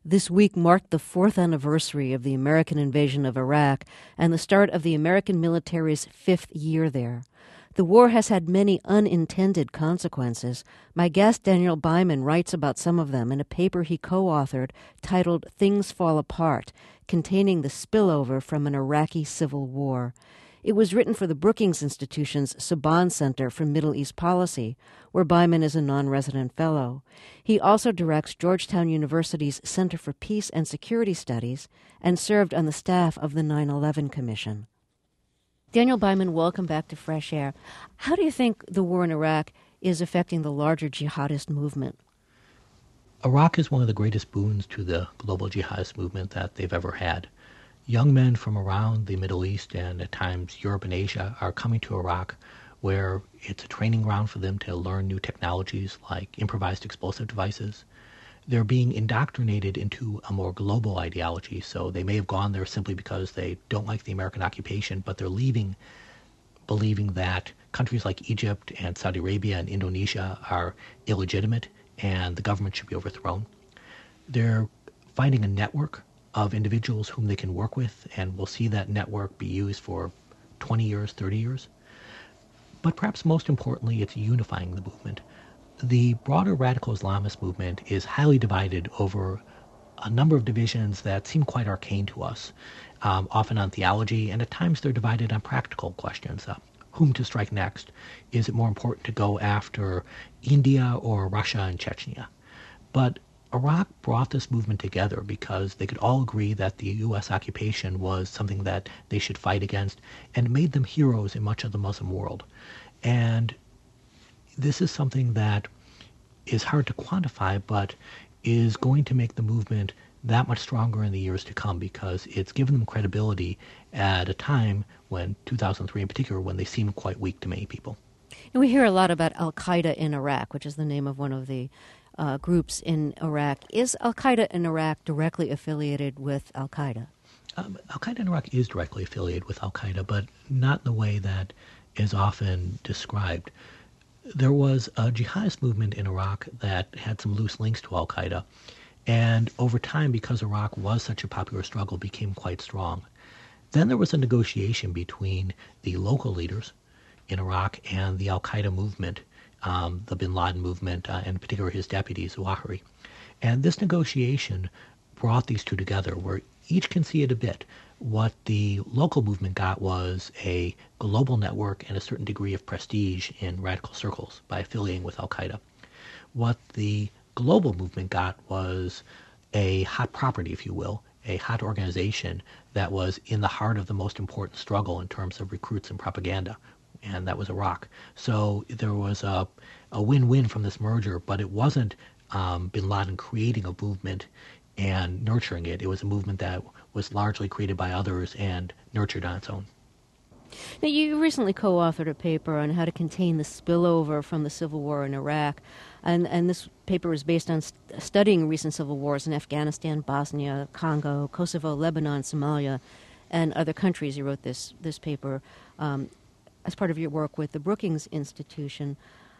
This week marked the 4th anniversary of the American invasion of Iraq and the start of the American military's 5th year there. The war has had many unintended consequences. My guest, Daniel Byman, writes about some of them in a paper he co-authored titled Things Fall Apart, containing the spillover from an Iraqi civil war. It was written for the Brookings Institution's Saban Center for Middle East Policy, where Byman is a non-resident fellow. He also directs Georgetown University's Center for Peace and Security Studies and served on the staff of the 9/11 Commission. Daniel Byman, welcome back to Fresh Air. How do you think the war in Iraq is affecting the larger jihadist movement? Iraq is one of the greatest boons to the global jihadist movement that they've ever had. Young men from around the Middle East and at times Europe and Asia are coming to Iraq, where it's a training ground for them to learn new technologies like improvised explosive devices. They're being indoctrinated into a more global ideology, so they may have gone there simply because they don't like the American occupation, but they're leaving believing that countries like Egypt and Saudi Arabia and Indonesia are illegitimate and the government should be overthrown. They're finding a network of individuals whom they can work with, and we'll see that network be used for 20 years, 30 years. But perhaps most importantly, it's unifying the movement. The broader radical Islamist movement is highly divided over a number of divisions that seem quite arcane to us, often on theology, and at times they're divided on practical questions. Whom to strike next? Is it more important to go after India or Russia and Chechnya? But Iraq brought this movement together because they could all agree that the U.S. occupation was something that they should fight against, and it made them heroes in much of the Muslim world. And this is something that is hard to quantify, but is going to make the movement that much stronger in the years to come because it's given them credibility at a time when, 2003 in particular, when they seemed quite weak to many people. And we hear a lot about Al-Qaeda in Iraq, which is the name of one of the groups in Iraq. Is Al-Qaeda in Iraq directly affiliated with Al-Qaeda? Al-Qaeda in Iraq is directly affiliated with Al-Qaeda, but not in the way that is often described. There was a jihadist movement in Iraq that had some loose links to Al-Qaeda, and over time, because Iraq was such a popular struggle, became quite strong. Then there was a negotiation between the local leaders in Iraq and the Al-Qaeda movement, the bin Laden movement, and in particular his deputy, Zawahiri. And this negotiation brought these two together, where each conceded a bit. What the local movement got was a global network and a certain degree of prestige in radical circles by affiliating with Al-Qaeda. What the global movement got was a hot property, if you will, a hot organization that was in the heart of the most important struggle in terms of recruits and propaganda, and that was Iraq. So there was a win-win from this merger, but it wasn't bin Laden creating a movement and nurturing it. It was a movement that was largely created by others and nurtured on its own. Now, you recently co-authored a paper on how to contain the spillover from the civil war in Iraq, and this paper is based on studying recent civil wars in Afghanistan, Bosnia, Congo, Kosovo, Lebanon, Somalia, and other countries. You wrote this paper as part of your work with the Brookings Institution.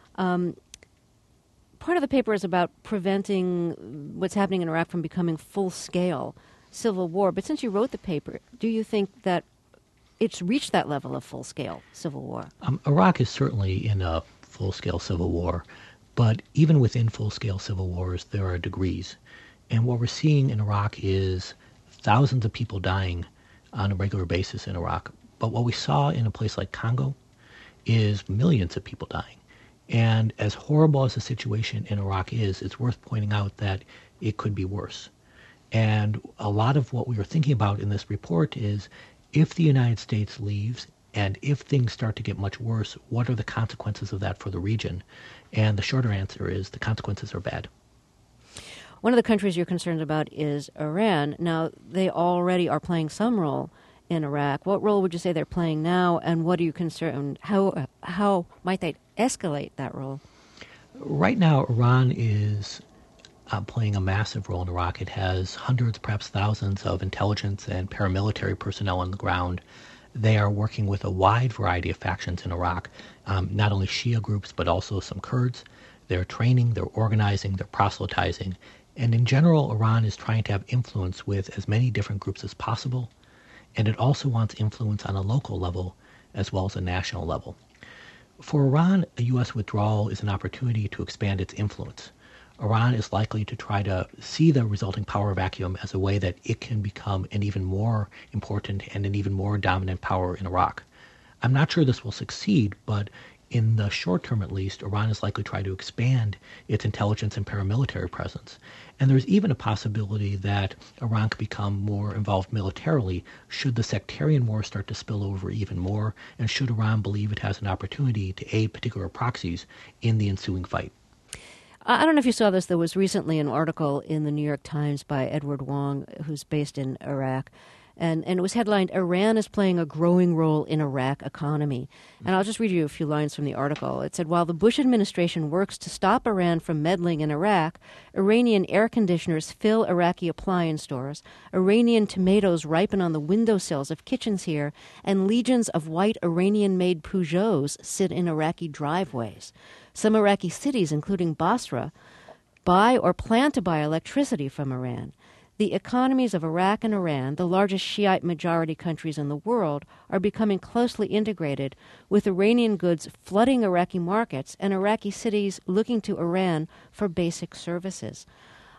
Part of the paper is about preventing what's happening in Iraq from becoming full-scale civil war. But since you wrote the paper, do you think that it's reached that level of full-scale civil war? Iraq is certainly in a full-scale civil war, but even within full-scale civil wars, there are degrees. And what we're seeing in Iraq is thousands of people dying on a regular basis in Iraq. But what we saw in a place like Congo is millions of people dying. And as horrible as the situation in Iraq is, it's worth pointing out that it could be worse. And a lot of what we were thinking about in this report is, if the United States leaves and if things start to get much worse, what are the consequences of that for the region? And the shorter answer is the consequences are bad. One of the countries you're concerned about is Iran. Now, they already are playing some role in Iraq. What role would you say they're playing now, and what are you concerned? How might they escalate that role? Right now, Iran is playing a massive role in Iraq. It has hundreds, perhaps thousands of intelligence and paramilitary personnel on the ground. They are working with a wide variety of factions in Iraq, not only Shia groups, but also some Kurds. They're training, they're organizing, they're proselytizing, And in general, Iran is trying to have influence with as many different groups as possible. And it also wants influence on a local level as well as a national level. For Iran, a U.S. withdrawal is an opportunity to expand its influence. Iran is likely to try to see the resulting power vacuum as a way that it can become an even more important and an even more dominant power in Iraq. I'm not sure this will succeed, but in the short term at least, Iran is likely to try to expand its intelligence and paramilitary presence. And there's even a possibility that Iran could become more involved militarily should the sectarian war start to spill over even more, and should Iran believe it has an opportunity to aid particular proxies in the ensuing fight. I don't know if you saw this. There was recently an article in the New York Times by Edward Wong, who's based in Iraq. And it was headlined, "Iran is playing a growing role in Iraq economy." And I'll just read you a few lines from the article. It said, while the Bush administration works to stop Iran from meddling in Iraq, Iranian air conditioners fill Iraqi appliance stores, Iranian tomatoes ripen on the windowsills of kitchens here, and legions of white Iranian-made Peugeots sit in Iraqi driveways. Some Iraqi cities, including Basra, buy or plan to buy electricity from Iran. The economies of Iraq and Iran, the largest Shiite majority countries in the world, are becoming closely integrated, with Iranian goods flooding Iraqi markets and Iraqi cities looking to Iran for basic services.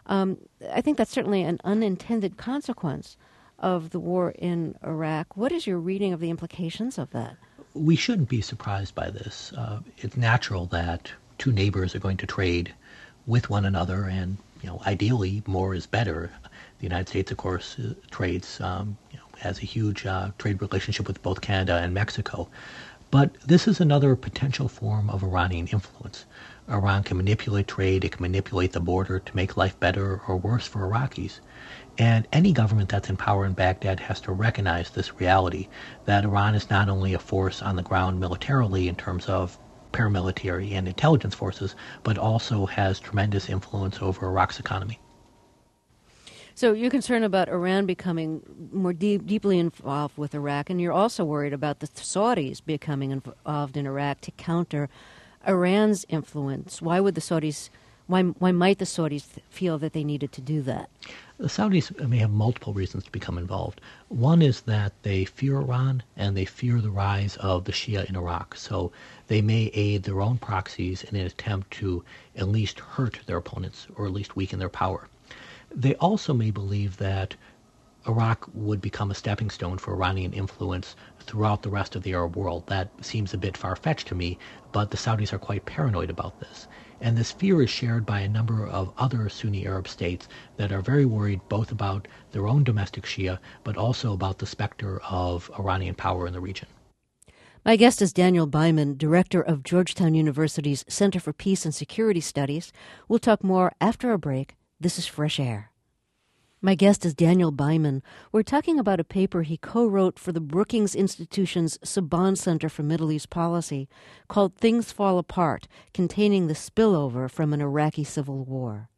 I think that's certainly an unintended consequence of the war in Iraq. What is your reading of the implications of that? We shouldn't be surprised by this. It's natural that two neighbors are going to trade with one another, and ideally more is better. The United States, of course, trades, has a huge trade relationship with both Canada and Mexico. But this is another potential form of Iranian influence. Iran can manipulate trade, it can manipulate the border to make life better or worse for Iraqis. And any government that's in power in Baghdad has to recognize this reality, that Iran is not only a force on the ground militarily in terms of paramilitary and intelligence forces, but also has tremendous influence over Iraq's economy. So you're concerned about Iran becoming more deeply involved with Iraq, and you're also worried about the Saudis becoming involved in Iraq to counter Iran's influence. Why would the Saudis? Why might the Saudis feel that they needed to do that? The Saudis may have multiple reasons to become involved. One is that they fear Iran and they fear the rise of the Shia in Iraq. So they may aid their own proxies in an attempt to at least hurt their opponents or at least weaken their power. They also may believe that Iraq would become a stepping stone for Iranian influence throughout the rest of the Arab world. That seems a bit far-fetched to me, but the Saudis are quite paranoid about this. And this fear is shared by a number of other Sunni Arab states that are very worried both about their own domestic Shia, but also about the specter of Iranian power in the region. My guest is Daniel Byman, director of Georgetown University's Center for Peace and Security Studies. We'll talk more after a break. This is Fresh Air. My guest is Daniel Byman. We're talking about a paper he co-wrote for the Brookings Institution's Saban Center for Middle East Policy called Things Fall Apart, containing the spillover from an Iraqi civil war.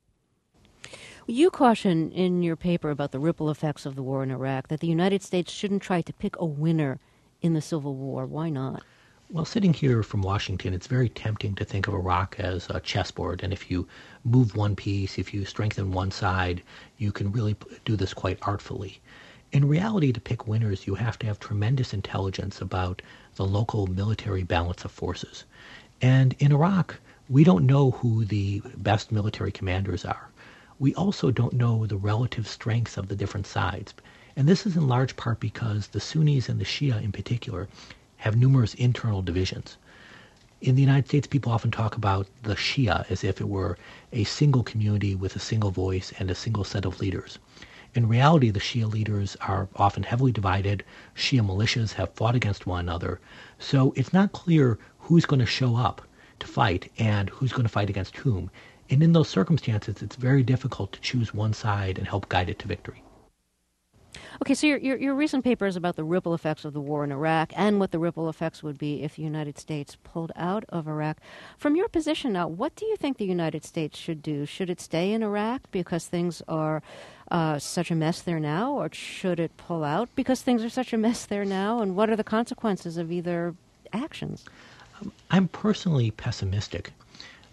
You caution in your paper about the ripple effects of the war in Iraq that the United States shouldn't try to pick a winner in the civil war. Why not? Well, sitting here from Washington, it's very tempting to think of Iraq as a chessboard. And if you move one piece, if you strengthen one side, you can really do this quite artfully. In reality, to pick winners, you have to have tremendous intelligence about the local military balance of forces. And in Iraq, we don't know who the best military commanders are. We also don't know the relative strengths of the different sides. And this is in large part because the Sunnis and the Shia in particular have numerous internal divisions. In the United States, people often talk about the Shia as if it were a single community with a single voice and a single set of leaders. In reality, the Shia leaders are often heavily divided. Shia militias have fought against one another. So it's not clear who's going to show up to fight and who's going to fight against whom. And in those circumstances, it's very difficult to choose one side and help guide it to victory. Okay, so your recent paper is about the ripple effects of the war in Iraq and what the ripple effects would be if the United States pulled out of Iraq. From your position now, what do you think the United States should do? Should it stay in Iraq because things are such a mess there now, or should it pull out because things are such a mess there now? And what are the consequences of either actions? I'm personally pessimistic.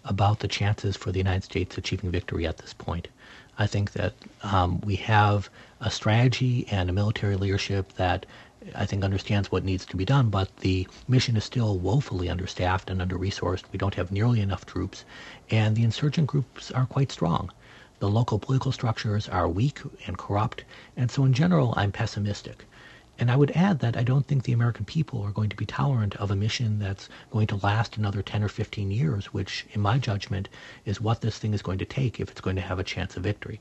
about the chances for the United States achieving victory at this point. I think that we have a strategy and a military leadership that I think understands what needs to be done, but the mission is still woefully understaffed and under-resourced. We don't have nearly enough troops, and the insurgent groups are quite strong. The local political structures are weak and corrupt, and so in general, I'm pessimistic. And I would add that I don't think the American people are going to be tolerant of a mission that's going to last another 10 or 15 years, which, in my judgment, is what this thing is going to take if it's going to have a chance of victory.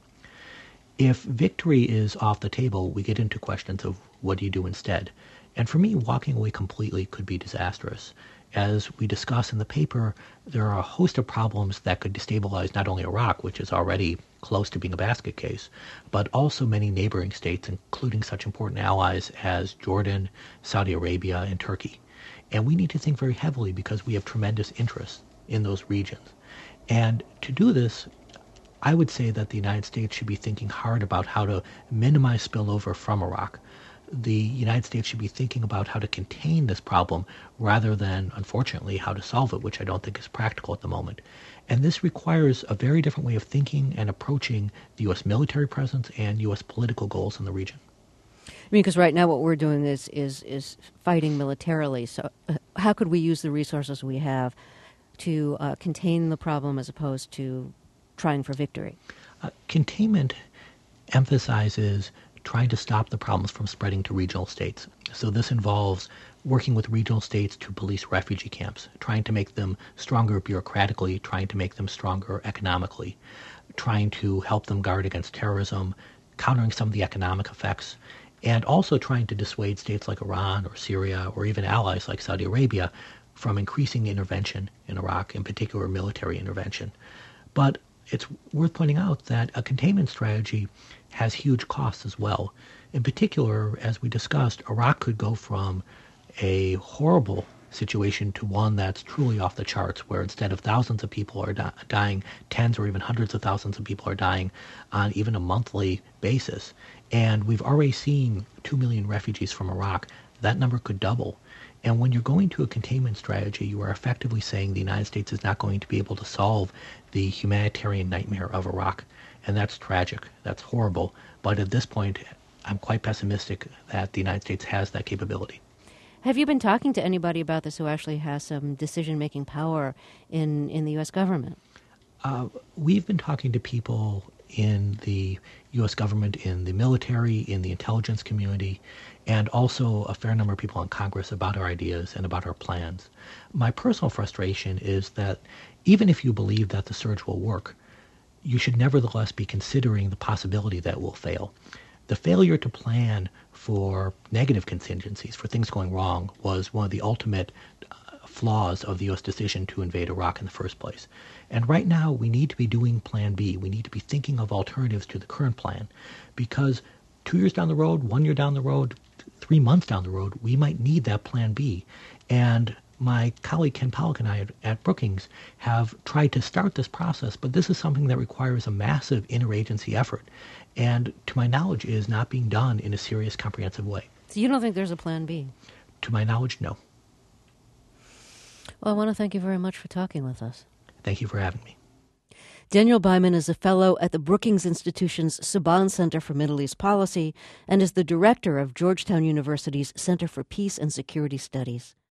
If victory is off the table, we get into questions of what do you do instead. And for me, walking away completely could be disastrous. As we discuss in the paper, there are a host of problems that could destabilize not only Iraq, which is already close to being a basket case, but also many neighboring states, including such important allies as Jordan, Saudi Arabia, and Turkey. And we need to think very heavily because we have tremendous interests in those regions. And to do this, I would say that the United States should be thinking hard about how to minimize spillover from Iraq. The United States should be thinking about how to contain this problem rather than, unfortunately, how to solve it, which I don't think is practical at the moment. And this requires a very different way of thinking and approaching the U.S. military presence and U.S. political goals in the region. I mean, because right now what we're doing is fighting militarily. So how could we use the resources we have to contain the problem as opposed to trying for victory? Containment emphasizes trying to stop the problems from spreading to regional states. So this involves working with regional states to police refugee camps, trying to make them stronger bureaucratically, trying to make them stronger economically, trying to help them guard against terrorism, countering some of the economic effects, and also trying to dissuade states like Iran or Syria or even allies like Saudi Arabia from increasing intervention in Iraq, in particular military intervention. But it's worth pointing out that a containment strategy has huge costs as well. In particular, as we discussed, Iraq could go from a horrible situation to one that's truly off the charts, where instead of thousands of people are dying, tens or even hundreds of thousands of people are dying on even a monthly basis. And we've already seen 2 million refugees from Iraq. That number could double. And when you're going to a containment strategy, you are effectively saying the United States is not going to be able to solve the humanitarian nightmare of Iraq. And that's tragic. That's horrible. But at this point, I'm quite pessimistic that the United States has that capability. Have you been talking to anybody about this who actually has some decision-making power in the U.S. government? We've been talking to people in the U.S. government, in the military, in the intelligence community, and also a fair number of people in Congress about our ideas and about our plans. My personal frustration is that even if you believe that the surge will work, you should nevertheless be considering the possibility that it will fail. The failure to plan for negative contingencies, for things going wrong, was one of the ultimate flaws of the U.S. decision to invade Iraq in the first place. And right now, we need to be doing Plan B. We need to be thinking of alternatives to the current plan, because 2 years down the road, 1 year down the road, 3 months down the road, we might need that Plan B. And my colleague Ken Pollock and I at Brookings have tried to start this process, but this is something that requires a massive interagency effort, and to my knowledge is not being done in a serious, comprehensive way. So you don't think there's a Plan B? To my knowledge, no. Well, I want to thank you very much for talking with us. Thank you for having me. Daniel Byman is a fellow at the Brookings Institution's Saban Center for Middle East Policy and is the director of Georgetown University's Center for Peace and Security Studies.